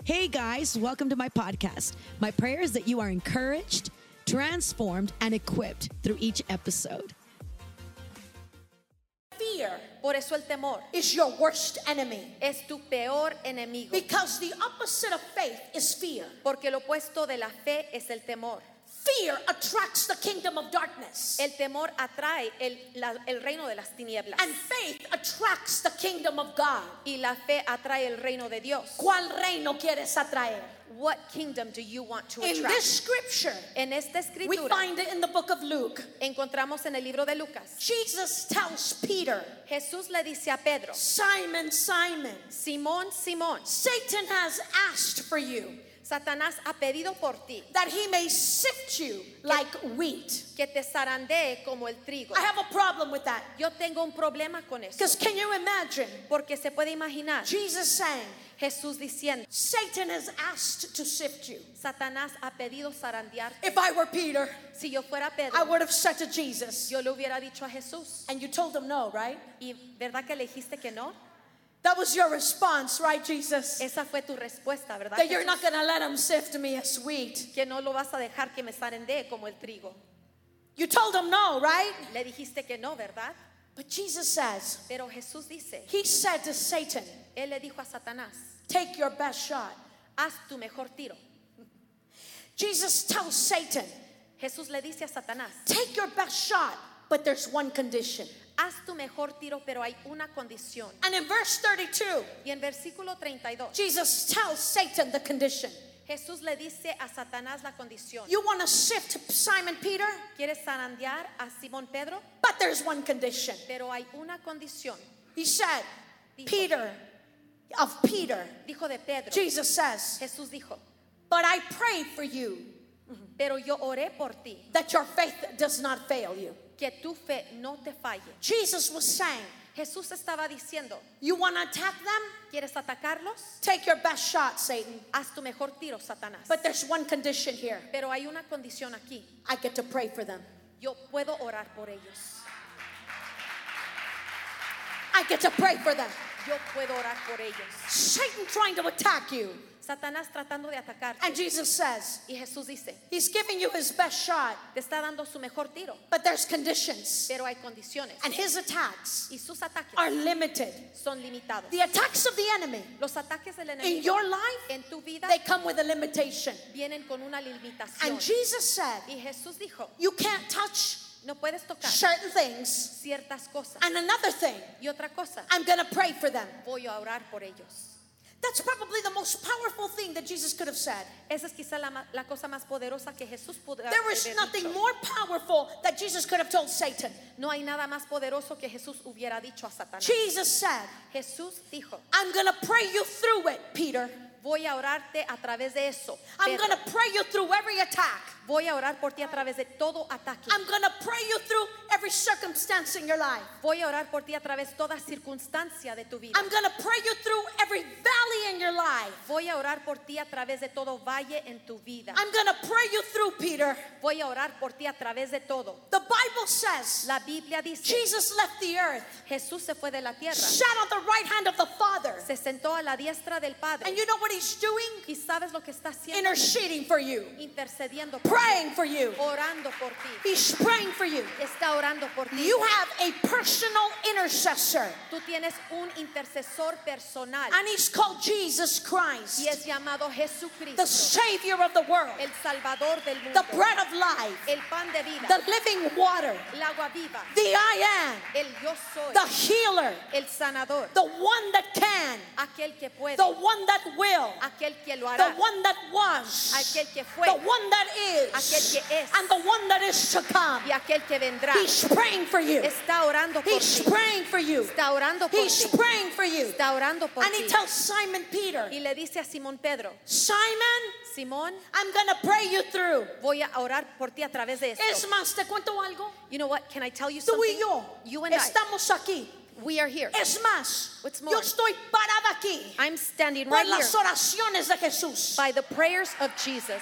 Hey guys, welcome to my podcast. My prayer is that you are encouraged, transformed, and equipped through each episode. Fear Por eso el temor is your worst enemy. es tu peor enemigo, Because the opposite of faith is fear. porque lo opuesto de la fe es el temor. Fear attracts the kingdom of darkness. El temor atrae el reino de las tinieblas And faith attracts the kingdom of God. y la fe atrae el reino de Dios. ¿Cuál reino quieres atraer? What kingdom do you want to In attract? this scripture, En esta we escritura find it in the book of Luke. encontramos en el libro de Lucas. Jesus tells Peter, Jesús le dice a Pedro, Simon, Simon, Simón, Simón, Satan has asked for you Satanás ha pedido por ti that he may sift you like wheat. que te zarandee como el trigo. I have a problem with that. Yo tengo un problema con eso, Because can you imagine porque se puede imaginar Jesus saying, Jesús diciendo, Satan has asked to sift you. Satanás ha pedido zarandear. If I were Peter, Si yo fuera I Pedro, would have said to Jesus, yo le hubiera dicho a Jesús. and you told him no, right? ¿Y verdad que le dijiste que no? That was your response, right, Jesus? Esa fue tu respuesta, ¿verdad? That you're Jesús? not going to let him sift me as wheat. Que no lo vas a dejar que me zarandee como el trigo. You told him no, right? Le dijiste que no, ¿verdad? But Jesus says, Pero Jesús dice, he said to Satan, Él le dijo a Satanás, take your best shot. haz tu mejor tiro. Jesus tells Satan, Jesús le dice a Satanás, take your best shot, but there's one condition. haz tu mejor tiro, pero hay una condición. And in verse 32, Y en versículo 32, Jesus tells Satan the condition. Jesús le dice a Satanás la condición. You want to sift Simon Peter? ¿Quieres zarandear a Simón Pedro? But there's one condition. Pero hay una condición. He said, Dijo. Peter, of Peter, Dijo de Pedro. Jesus says, Jesús dijo, but I pray for you pero yo oré por ti, that your faith does not fail you. que tu fe no te falle. Jesus was saying, Jesús estaba diciendo, you want to attack them? ¿quieres atacarlos? Take your best shot, Satan. Haz tu mejor tiro, Satanás. But there's one condition here. Pero hay una condición aquí. I get to pray for them. Yo puedo orar por ellos. I get to pray for them. Yo puedo orar por ellos. Satan trying to attack you. Satanás tratando de atacarte. And Jesus says, Y Jesús dice, he's giving you his best shot, te está dando su mejor tiro, but there's conditions. pero hay condiciones. And his attacks Y sus ataques are limited. son limitados. The attacks of the enemy Los ataques del in enemigo your life, en tu vida they come with a limitation. vienen con una limitación. And Jesus said, Y Jesús dijo, you can't touch no puedes tocar certain things. ciertas cosas. And another thing, Y otra cosa, I'm going to pray for them. voy a orar por ellos. That's probably the most powerful thing that Jesus could have said. Esa es quizá la cosa más poderosa que Jesús pudo There was haber nothing dicho. more powerful that Jesus could have told Satan. No hay nada más poderoso que Jesús hubiera dicho a Satanás. Jesus said, Jesús dijo, I'm going to pray you through it, Peter. voy a orarte a través de eso. I'm Pedro. going to pray you through every attack. Voy a orar por ti a través de todo ataque. I'm going to pray you through every circumstance in your life. Voy a orar por ti a través de toda circunstancia de tu vida. I'm going to pray you through every valley in your life. Voy a orar por ti a través de todo valle en tu vida. I'm going to pray you through, Peter. Voy a orar por ti a través de todo. The Bible says La Biblia dice, Jesus left the earth, Jesús se fue de la tierra, sat on the right hand of the Father. se sentó a la diestra del Padre. And you know what he's doing? ¿Y sabes lo que está haciendo? Interceding for you, Intercediendo por praying for you. ti, orando por ti. He's praying for you. Está orando por ti. You have a personal intercessor, Tú tienes un intercesor personal and he's called Jesus y Christ, es llamado Jesucristo, the Savior of the world, el Salvador del mundo, the bread of life, el pan de vida, the living water, el agua viva, the I am, el yo soy, the healer, el sanador, the one that can, aquel que puede, the one that will, aquel que lo the hará, one that was, aquel que fue the one that aquel is, que es and the one that is to come. y aquel que vendrá. He's praying for you. Está orando por He's ti. praying for you. Está orando por He's ti. praying for you. Está orando por And he ti. tells Simon Peter, Y le dice a Simón Pedro, Simon, Simón, I'm going to pray you through. voy a orar por ti a través de Es esto. más, te cuento algo. You know what? Can I tell you Tú y something? yo You and I, estamos aquí. we are here. Es más, What's yo more? estoy parada aquí I'm standing por right here las oraciones de Jesús. by the prayers of Jesus.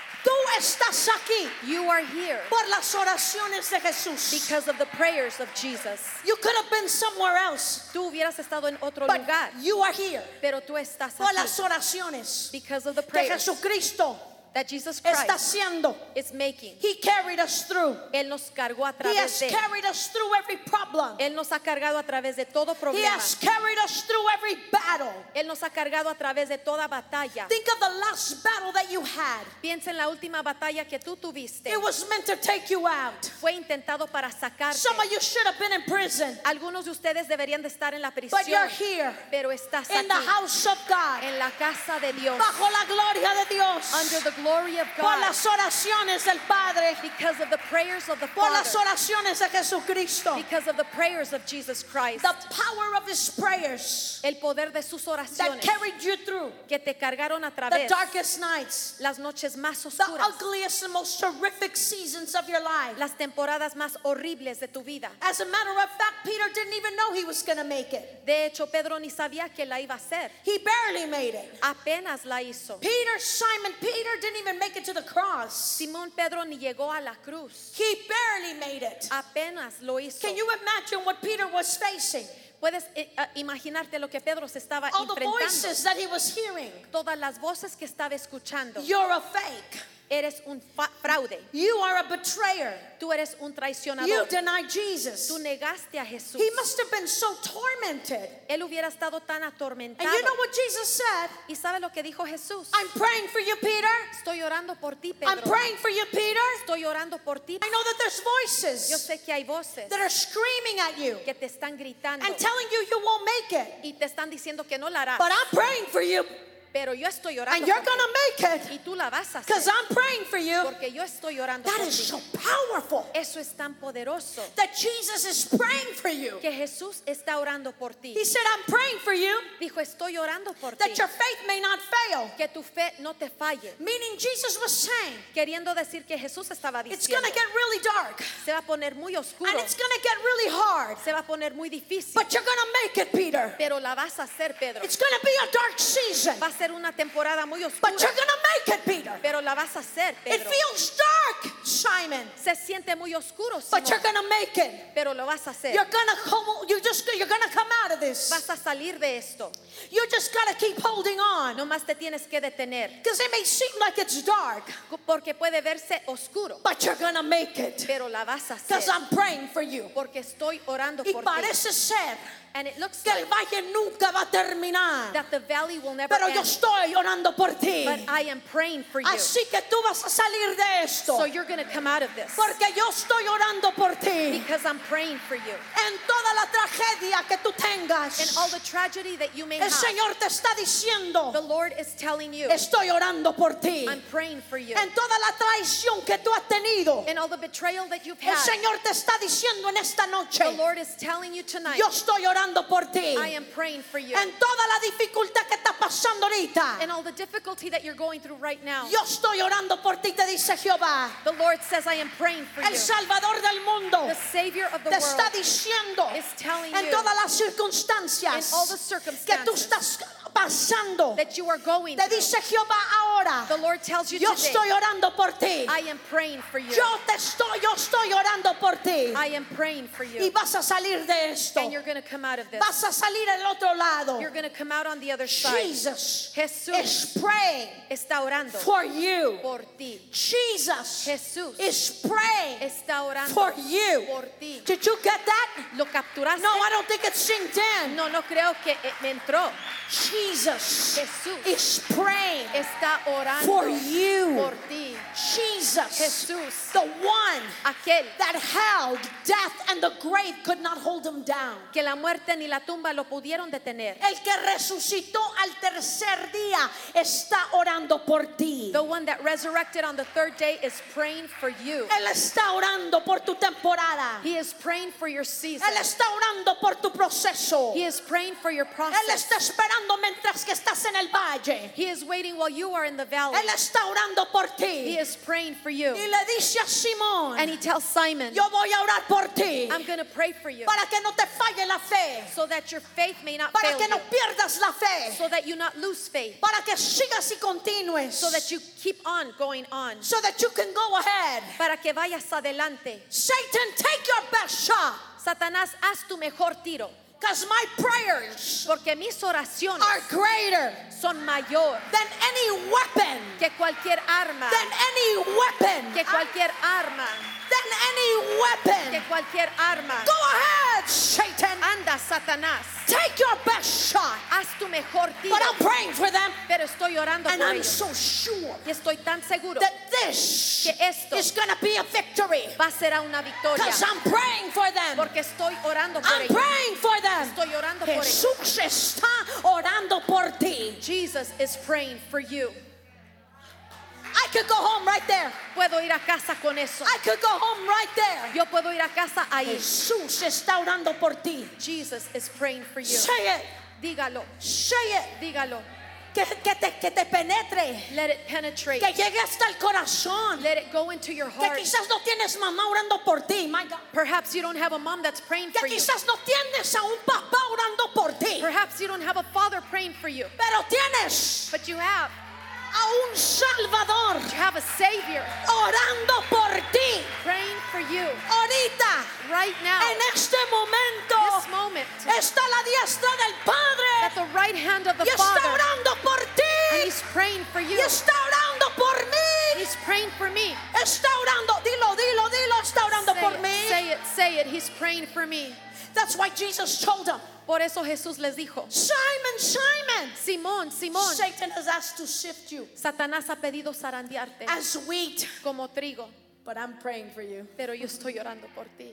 Tú estás aquí You are here por las oraciones de Jesús. because of the prayers of Jesus. You could have been somewhere else, Tú hubieras estado en otro but lugar, you are here pero tú estás por las aquí oraciones because of the que prayers Jesucristo that Jesus está Christ haciendo. is making. He carried us through. Él nos cargó a He través has de. carried us through every problem. Él nos ha cargado a través de todo He problema. has carried us through every battle. Él nos ha cargado a través de toda batalla. Think of the last battle that you had. Piensa en la última batalla que tú tuviste. It was meant to take you out. Fue intentado para sacarte. Some of you should have been in prison, Algunos de ustedes deberían de estar en la but you're prisión, here pero estás in the aquí house of God, en la casa de Dios, bajo la gloria de Dios, under the glory of por God, las oraciones del Padre, because of the prayers of the por las Father, oraciones de Jesucristo. because of the prayers of Jesus Christ, The power of His prayers el poder de sus that oraciones carried you through que te cargaron a the través darkest nights, las noches más the oscuras, ugliest and most horrific seasons of your life. las temporadas más horribles de tu vida. As a matter of fact, Peter didn't even know he was going to make it. De hecho, Pedro ni sabía que la iba a hacer. He barely made it. Apenas la hizo. Simon Peter didn't even make it to the cross. Simón Pedro ni llegó a la cruz. He barely made it. Apenas lo hizo. Can you imagine what Peter was facing? Puedes imaginarte lo que Pedro se estaba All the enfrentando. voices that he was hearing. Todas las voces que estaba escuchando. You're a fake. Eres un fraude. You are a betrayer. Tú eres un You traicionador. denied Jesus. Tú negaste a Jesús. He must have been so tormented. Él hubiera estado tan And atormentado. you know what Jesus said? ¿Y sabe lo que dijo Jesús? I'm praying for you, Peter. Estoy orando por ti, I'm Pedro. praying for you, Peter. Estoy orando por ti. I know that there's Yo voices sé que hay voces that are screaming at you que te están gritando and telling you you won't make it. y te están diciendo que no la harás. But I'm praying for you, Pero yo estoy orando and you're por going to make ti. it Y tú la vas a hacer. because I'm praying for you. Porque yo estoy orando That por is ti. so powerful Eso es tan poderoso that Jesus is praying for you. que Jesús está orando por ti. He said, I'm praying for you Dijo, estoy orando por ti. that your faith may not fail. Que tu fe no te falle. Meaning Jesus was saying, Queriendo decir que Jesús estaba it's diciendo, going to get really dark se va a poner muy oscuro, and it's going to get really hard. se va a poner muy difícil, But you're going to make it, Peter. pero la vas a hacer, Pedro. It's going to be a dark season. Va a ser una temporada muy But oscura, you're going to make it, Peter. pero la vas a hacer, It Pedro. feels dark, Simon. Se siente muy oscuro, But you're Simón, going to make it. pero lo vas a hacer. You're going to come out of this. Vas a salir de esto. You just got to keep holding on. No más te tienes que detener, Because it may seem like it's dark, porque puede verse oscuro, but you're going to make it. pero la vas a Because hacer, I'm praying for you. porque estoy orando Y por ti. parece ser And it looks que like el valle nunca va a terminar. that the valley will never Pero yo end, estoy orando por ti. but I am praying for you. Así que tú vas a salir de esto. So you're going to come out of this, Porque yo estoy orando por ti. because I'm praying for you. En toda la tragedia que tú tengas, In all the tragedy that you may el have, Señor te está diciendo, the Lord is telling you, estoy orando por ti. I'm praying for you. En toda la traición que tú has tenido, In all the betrayal that you've el had, Señor te está diciendo en esta noche, the Lord is telling you tonight, yo estoy orando por ti. I am praying for you. En toda la dificultad que está pasando ahorita, In all the difficulty that you're going through right now, yo estoy orando por ti, te dice Jehová. the Lord says, I am praying for El you. Salvador del mundo The Savior of the te está world diciendo is telling en you, todas las circunstancias in all the que tú circumstances estás pasando, that you are going te through, dice Jehová ahora, the Lord tells you yo today, estoy orando por ti. I am praying for you. Yo estoy orando por ti. I am praying for Y you. vas a salir de esto. And you're going to come out of this. Vas a salir al otro lado. You're going to come out on the other side. Jesus Jesús is praying está orando for you. por ti. Jesus Jesús is praying está orando for you. por ti. Did you get that? ¿Lo capturaste? No, I don't think it sinked in. No creo que me entró. Jesus Jesús is praying está orando for you. por ti. Jesus, Jesús, the one aquel that held death and the grave could not hold him down. que la muerte ni la tumba lo pudieron detener. El que resucitó al tercer día está orando por ti. The one that resurrected on the third day is praying for you. Él está orando por tu temporada. He is praying for your season. Él está orando por tu proceso. He is praying for your Él process. está esperando mientras que estás en el valle. He is waiting while you are in the valley, Él está orando por He ti. is praying for you. Y le dice a Simón, And He tells Simon, yo voy a orar por ti I'm going to pray for you para que no te falle la fe, so that your faith may not para fail que no you, pierdas la fe, so that you not lose faith, para que sigas y continúes, so that you keep on going on, so that you can go ahead. para que vayas adelante. Satan, take your best shot, Satanás, haz tu mejor tiro, because my prayers porque mis oraciones are greater son mayor than any weapon, que cualquier arma, than any weapon, que cualquier arma, than any que weapon. cualquier arma. Go ahead, Satan. Anda, Satanás, Take your best shot. haz tu mejor tiro. But I'm praying for them, Pero estoy orando and por I'm ellos. so sure Y estoy tan seguro that this que esto is going to be a victory, va a ser una victoria. because I'm praying for them. Porque estoy orando por I'm ellos. praying for them. Estoy orando por ellos. Jesús está orando por ti. Jesus is praying for you. I could go home right there. Puedo ir a casa con eso. I could go home right there. Yo puedo ir a casa ahí. Jesús está orando por ti. Jesus is praying for you. Say it. Dígalo, Say it. dígalo. Que te penetre. Let it penetrate. Que llegue hasta el corazón. Let it go into your Que heart. quizás no tienes mamá orando por ti. My God. Perhaps you don't have a mom that's praying Que for you. quizás no tienes a un papá orando por ti. Perhaps you don't have a father praying for you. Pero tienes But you have. a un Salvador You have a Savior orando por ti. praying for you Ahorita, right now. en este momento, This moment. está a la diestra del At Padre the right hand of the y está Father. orando por And ti. He's praying for you. Y está orando por mí. He's praying for me. Está orando, dilo, dilo, dilo, está orando Say por it, mí. say it, say it. He's praying for me. That's why Jesus told him, Por eso Jesús les dijo, Simon, Simon, Simón, Simón, Satan has asked to sift you Satanás ha pedido zarandearte as wheat, como trigo, but I'm praying for you. pero yo estoy orando por ti.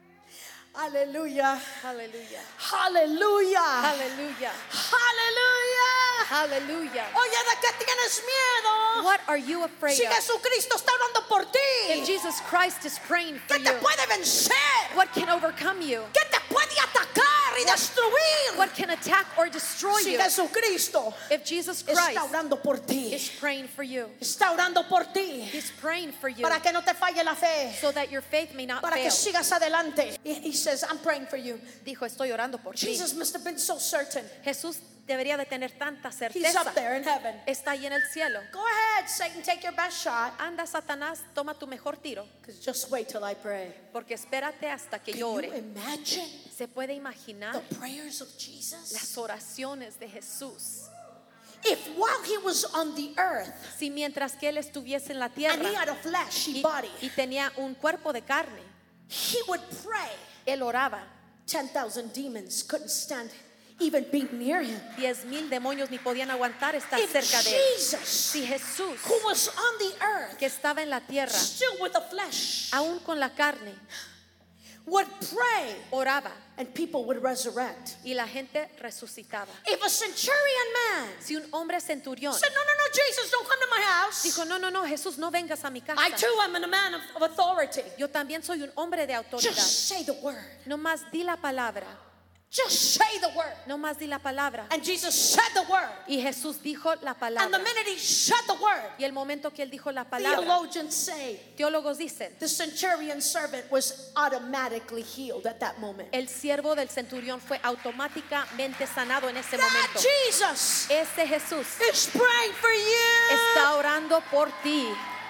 Hallelujah. Aleluya, Hallelujah. aleluya, Hallelujah. aleluya. Oye, ¿de qué tienes miedo? What are you afraid Si of? Jesucristo está orando por If ti, Jesus Christ is praying for ¿qué te you, puede vencer? what can overcome you? ¿Qué te puede atacar y destruir? What can attack or destroy Si you? Jesucristo If Jesus está Christ orando por ti, is praying for you, está orando por ti, He's praying for you para que no te falle la fe, so that your faith may not para que fail. sigas adelante. He says, I'm praying for you. Dijo, estoy orando por ti. Jesus must have been so certain. Jesús debería de tener tanta He's up certeza. there in heaven. Está ahí en el cielo. Go ahead, Satan, take your best shot. Anda, Satanás, toma tu mejor tiro, Because just wait till I pray. porque espérate hasta que Can yo you ore. imagine ¿Se puede imaginar the prayers of Jesus? las oraciones de Jesús? If while he was on the earth Si mientras que Él estuviese en la and tierra he had a fleshy y, body, y tenía un cuerpo de carne, he would pray. Él oraba. 10,000 demons couldn't stand even being near him. 10,000 demonios ni podían aguantar estar If cerca de Él. Jesus, Si Jesús, who was on the earth, que estaba en la tierra, still with the flesh, aún con la carne, would pray oraba and people would resurrect. y la gente resucitaba. If a centurion man Si un hombre centurión said, no, Jesus, don't come to my house. dijo, no, Jesús, no vengas a mi casa. I too am a man of authority. Yo también soy un hombre de autoridad. Just say the word. No más di la palabra. Just say the word. No más di la palabra. And Jesus said the word. Y Jesús dijo la And the palabra. minute he said the word, Y el momento que él dijo la palabra, theologians say teólogos dicen, the centurion servant was automatically healed at that moment. el siervo del centurión fue automáticamente sanado en ese That momento. Jesus Ese Jesús is praying for you. está orando por ti.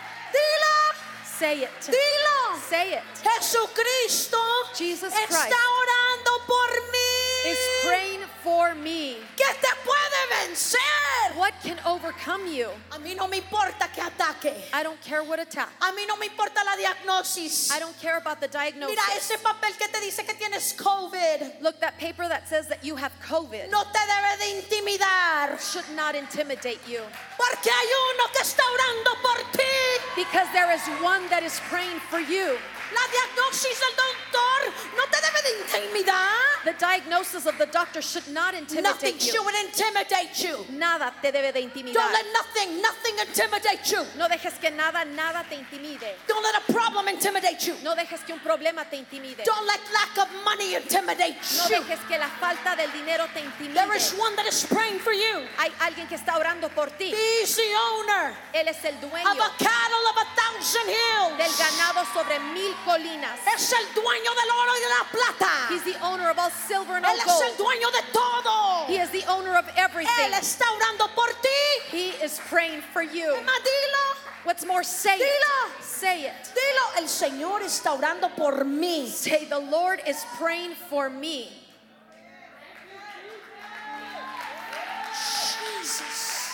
Dilo, Say it. dilo. Say it. Jesucristo Jesus está Christ orando por is mí. praying for me. ¿Qué te puede vencer? What can overcome you? A mí no me importa que ataque. I don't care what attack. A mí no me importa la diagnosis. I don't care about the diagnosis. Mira ese papel que te dice que tienes COVID. Look, that paper that says that you have COVID No te debe de intimidar. should not intimidate you, Porque hay uno que está orando por ti. because there is one that is praying for you. La diagnosis del doctor no te debe de intimidar. The diagnosis of the doctor should not Nothing intimidate you. should intimidate you. Nada te debe de Don't intimidar. let nothing intimidate you. No dejes que nada te intimide. Don't let a problem intimidate you. No dejes que un problema te intimide. Don't let lack of money intimidate No you. dejes que la falta del dinero te There is intimide. one that is praying for you. Hay alguien que está orando por ti. He's the owner Él es el of dueño a cattle of 1,000 hills. del ganado sobre 1000 colinas. Es el dueño del oro y de la plata. He's the owner of all silver and all Él es el gold. dueño de todo. He is the owner of everything. Él está orando por ti. He is praying for you. Emma, dilo, What's more, say it. Dilo. Say it. dilo. El Señor está orando por mí. Say, the Lord is praying for me. Jesus.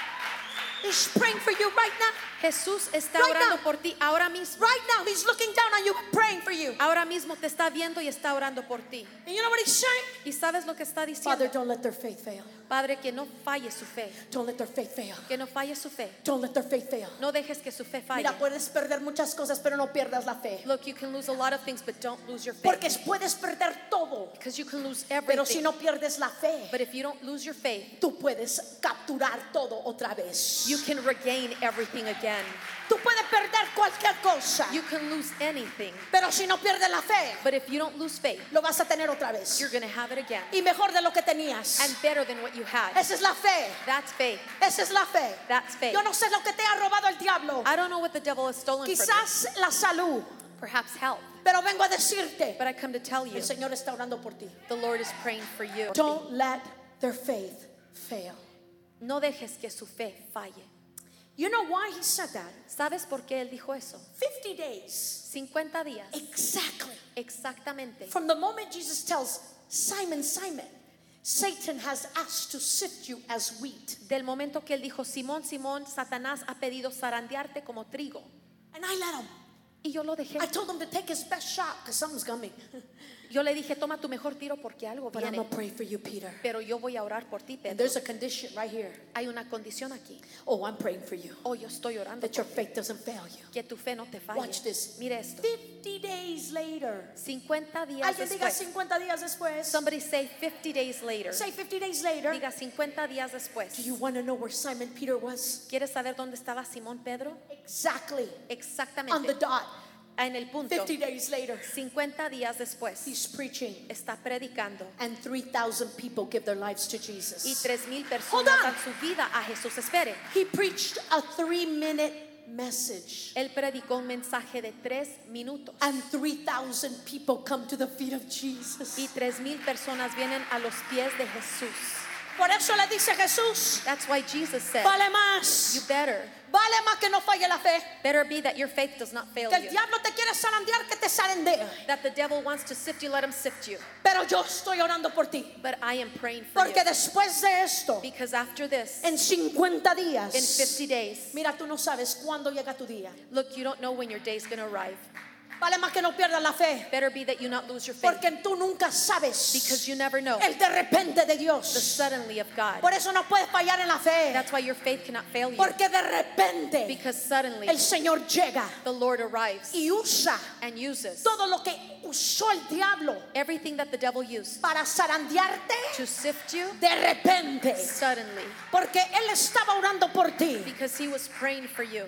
He's praying for you right now. Jesús está Right orando now. por ti ahora mismo. Right now, He's looking down on you, praying for you. Ahora mismo te está viendo y está orando por ti. And you know what He's saying? ¿Y sabes lo que está Father, diciendo? don't let their faith fail. Padre, que no falle su fe. Don't let their faith fail. Que no falle su fe. Don't let their faith fail. No dejes que su fe falle. Mira, puedes perder muchas cosas, pero no pierdas la fe. Look, you can lose a lot of things, but don't lose your Porque faith. puedes perder todo, Because you can lose pero si everything. no pierdes la fe, But if you don't lose your faith, tú puedes capturar todo otra vez. you can regain everything again. Tú puedes perder cualquier cosa, You can lose anything. pero si no pierdes la fe, But if you don't lose faith, lo vas a tener otra vez. you're going to have it again. Y mejor de lo que tenías. And better than what you had. Esa es la fe. That's faith. Esa es la fe. That's faith. Yo no sé lo que te ha robado el diablo. I don't know what the devil has stolen from you. Quizás la salud, Perhaps health. pero vengo a decirte, But I come to tell you, el Señor está orando por ti. the Lord is praying for you. Don't let their faith fail. No dejes que su fe falle. You know why he said that? ¿Sabes por qué él dijo eso? 50 days. 50 días. Exactly. Exactamente. From the moment Jesus tells Simon, Simon, Satan has asked to sift you as wheat. Del momento que él dijo, Simón, Simón, Satanás ha pedido zarandearte como trigo. And I let him. Y yo lo dejé. I told him to take his best shot because something's coming. Yo le dije, toma tu mejor tiro porque algo But I'm viene. going to pray for you, Peter. Pero yo voy a orar por ti, And Pedro. there's a condition right here. Hay una condición aquí. Oh, I'm praying for you. Oh, yo estoy orando That your por ti. faith doesn't fail you. Que tu fe no te falle. Watch this. Mire esto. 50 days later. 50 días Alguien diga después. 50 días después. Somebody say 50 days later. Say 50 days later. Diga 50 días después. Do you want to know where Simon Peter was? ¿Quieres saber dónde estaba Simón Pedro? Exactly. On the Exactamente. dot. En el punto. 50 days later. 50 días después. He's preaching. Está predicando. And 3,000 people give their lives to Y Jesus. 3000 Hold personas on. dan su vida a Jesús. Espere. He preached a 3-minute message. Él predicó un mensaje de 3 minutos. And 3,000 people come to the feet of Jesus. Y 3000 personas vienen a los pies de Jesús. Por eso le dice Jesús, That's why Jesus said, vale you más. better Vale más que no falle la fe. be that your faith does not fail Que el you. diablo te quiere zarandear, que te zarandee. That the devil wants to sift you, let him sift you. Pero yo estoy orando por ti. But I am praying for Porque you. después de esto, Because after this, en 50 in días, 50 days, mira, tú no sabes cuándo llega tu día. look, you don't know when your day is going to arrive. Vale más que no pierdas la fe. Better be that you not lose your faith. Porque tú nunca sabes Because you never know el de repente de the Dios. suddenly of God. Por eso no puedes fallar en la fe. That's why your faith cannot fail you. Porque de repente Because suddenly el Señor llega the Lord arrives y usa and uses todo lo que usó el diablo everything that the devil used para zarandearte to sift you de repente. suddenly. Porque Él estaba orando por ti. Because he was praying for you.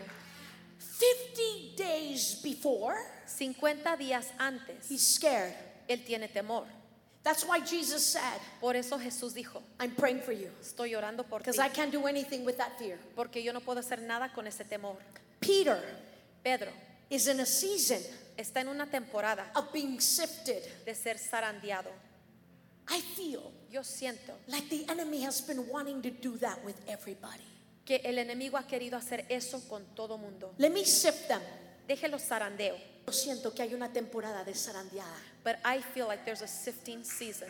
50 days before, 50 días antes, he's scared. él tiene temor. That's why Jesus said, Por eso Jesús dijo, I'm praying for you. estoy orando por ti. Because I can't do anything with that fear. Porque yo no puedo hacer nada con ese temor. Peter Pedro is in a season está en una temporada of being sifted. de ser zarandeado. I feel Yo siento like the enemy has been wanting to do that with everybody. que el enemigo ha querido hacer eso con todo mundo. Let me sift them. Déjelo zarandeo. Yo siento que hay una temporada de zarandeada. But I feel like there's a sifting season.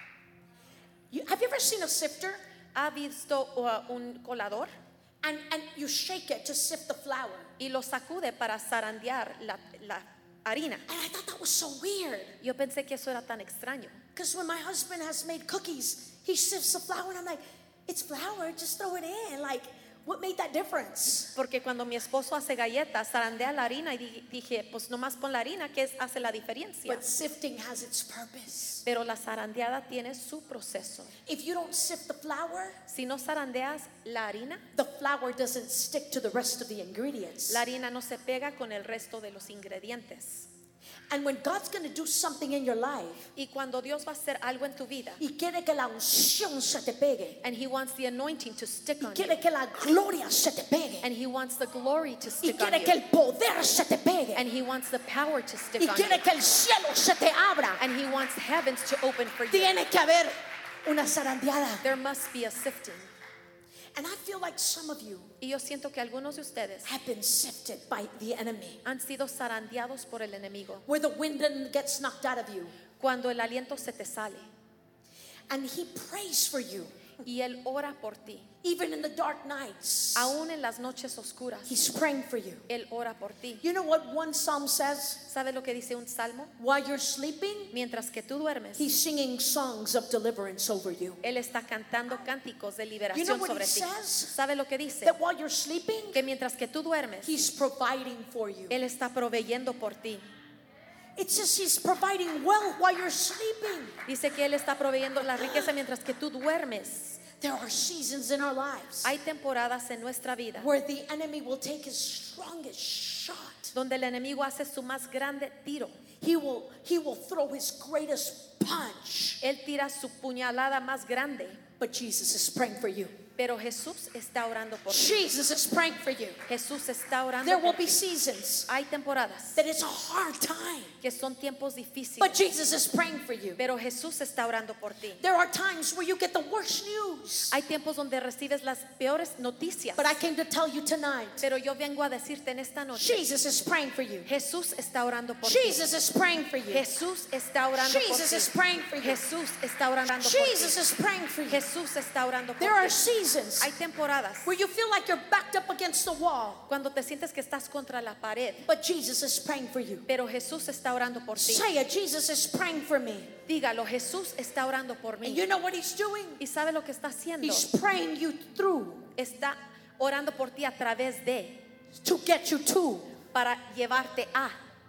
Have you ever seen a sifter? ¿Ha visto un colador? And you shake it to sift the flour. Y lo sacude para zarandear la harina. And I thought that was so weird. Yo pensé que eso era tan extraño. Because when my husband has made cookies, he sifts the flour and I'm like, it's flour, just throw it in. Like, What made that difference? Porque cuando mi esposo hace galletas, zarandea la harina y dije, pues nomás pon la harina que hace la diferencia. But sifting has its purpose. Pero la zarandeada tiene su proceso. If you don't sift the flour, Si no zarandeas la harina, the flour doesn't stick to the rest of the ingredients. la harina no se pega con el resto de los ingredientes. And when God's going to do something in your life, Y cuando Dios va a hacer algo en tu vida, y quiere que la unción se te pegue, and He wants the anointing to stick y on you, quiere que la gloria se te pegue, and He wants the glory to y stick on quiere que you, el poder se te pegue, and He wants the power to y stick on you, quiere que el cielo se te abra, and He wants heavens to open for you. tiene que haber una zarandeada. There must be a sifting. And I feel like some of you Y yo siento que algunos de ustedes have been sifted by the enemy, han sido zarandeados por el enemigo. where the wind gets knocked out of you, Cuando el aliento se te sale and he prays for you, y Él ora por ti, even in the dark nights. aún en las noches oscuras, He's praying for you. Él ora por ti. You know what one psalm says? ¿Sabe lo que dice un salmo? While you're sleeping, Mientras que tú duermes, he's singing songs of deliverance over you. Él está cantando cánticos de You know liberación what sobre he ti. says? ¿Sabe lo que dice? That while you're sleeping, Que mientras que tú duermes, he's providing for you. Él está proveyendo por ti. It says he's providing wealth while you're sleeping. Dice que Él está proveyendo la riqueza mientras que tú duermes. There are seasons in our lives Hay temporadas en nuestra vida where the enemy will take his strongest shot. donde el enemigo hace su más grande tiro. He will throw his greatest punch. Él tira su puñalada más grande, But Jesus is praying for you. pero Jesús está orando por ti. Jesus is praying for you. Jesús está orando There will por be ti. seasons Hay temporadas that it's a hard time, que son tiempos difíciles, but Jesus is praying for you. pero Jesús está orando por ti. There are times where you get the worst news. Hay tiempos donde recibes las peores noticias, But I came to tell you tonight, pero yo vengo a decirte en esta noche, Jesus is praying for you. Jesús está orando por ti. Jesus is praying for you. Jesús está orando por Jesus is ti. praying for you. Jesús está orando por Jesus ti. is praying for you. Jesús está orando There por are ti. seasons Hay temporadas where you feel like you're backed up against the wall, cuando te sientes que estás contra la pared, but Jesus is praying for you. pero Jesús está orando por ti. Say it, Jesus is praying for me. Dígalo, Jesús está orando por And mí. you know what he's doing? ¿Y sabe lo que está haciendo? He's praying you through Está orando por ti a través de, to get you to. para llevarte a.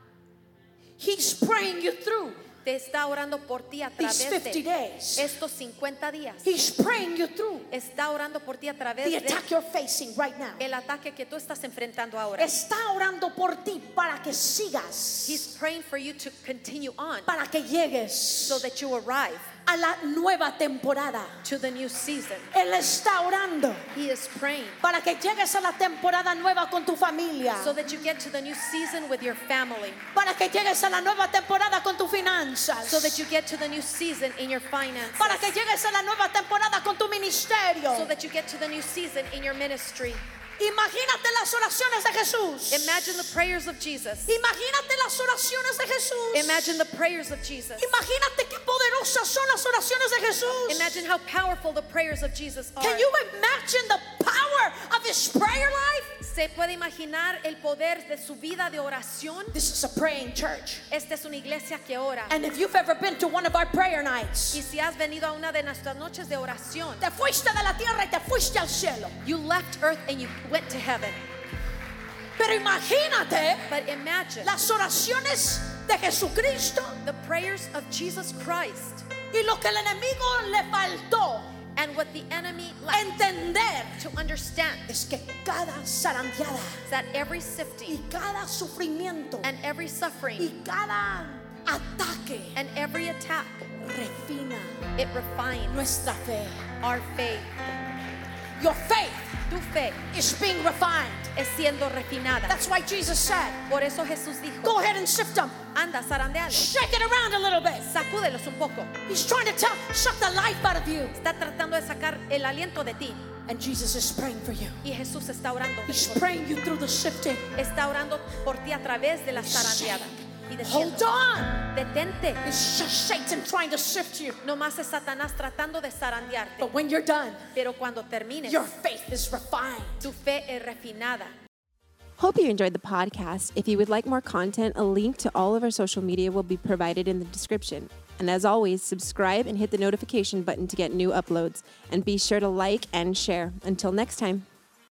He's praying you through Te está orando por ti a these través 50 de days. estos 50 días. He's praying you through Está orando por ti a través the de attack you're facing right now. el ataque que tú estás enfrentando ahora. Está orando por ti para que sigas, He's praying for you to continue on para que llegues so that you arrive a la nueva temporada. to the new season. Él está orando He is praying para que llegues a la temporada nueva con tu familia, so that you get to the new season with your family, para que llegues a la nueva temporada con tus finanzas, so that you get to the new season in your finances, para que llegues a la nueva temporada con tu ministerio. so that you get to the new season in your ministry. Imagínate las oraciones de Jesús. Imagine the prayers of Jesus. Imagínate las oraciones de Jesús. Imagine the prayers of Jesus. Imagínate qué poderosas son las oraciones de Jesús. Imagine how powerful the prayers of Jesus are. Can you imagine the power of his prayer life? ¿Se puede imaginar el poder de su vida de oración? This is a praying church. Esta es una iglesia que ora. And if you've ever been to one of our prayer nights, Y si has venido a una de nuestras noches de oración, te fuiste de la tierra y te fuiste al cielo. you left earth and you went to heaven. Pero imagínate But imagine las oraciones de Jesucristo the prayers of Jesus Christ y lo que el enemigo le faltó and what the enemy lacked entender to understand es que cada zarandeada is that every y sifting cada sufrimiento and every y suffering cada ataque and every attack, refina it refines nuestra fe. our faith. Your faith Tu fe is being refined. es siendo refinada. That's why Jesus said, Por eso Jesús dijo, go ahead and sift them. anda, zarandealo, Shake it around a little bit. sacúdelos un poco. He's trying to suck the life out of you. Está tratando de sacar el aliento de ti. And Jesus is praying for you. Y Jesús está orando. He's praying you through the sifting. Está orando por ti a través de la zarandeada. Y Hold diciendo, on. detente. It's just Satan trying to sift you. No más es Satanás tratando de zarandearte. But when you're done, Pero cuando termines, your faith is refined. tu fe es refinada. Hope you enjoyed the podcast. If you would like more content, a link to all of our social media will be provided in the description. And as always, subscribe and hit the notification button to get new uploads. And be sure to like and share. Until next time.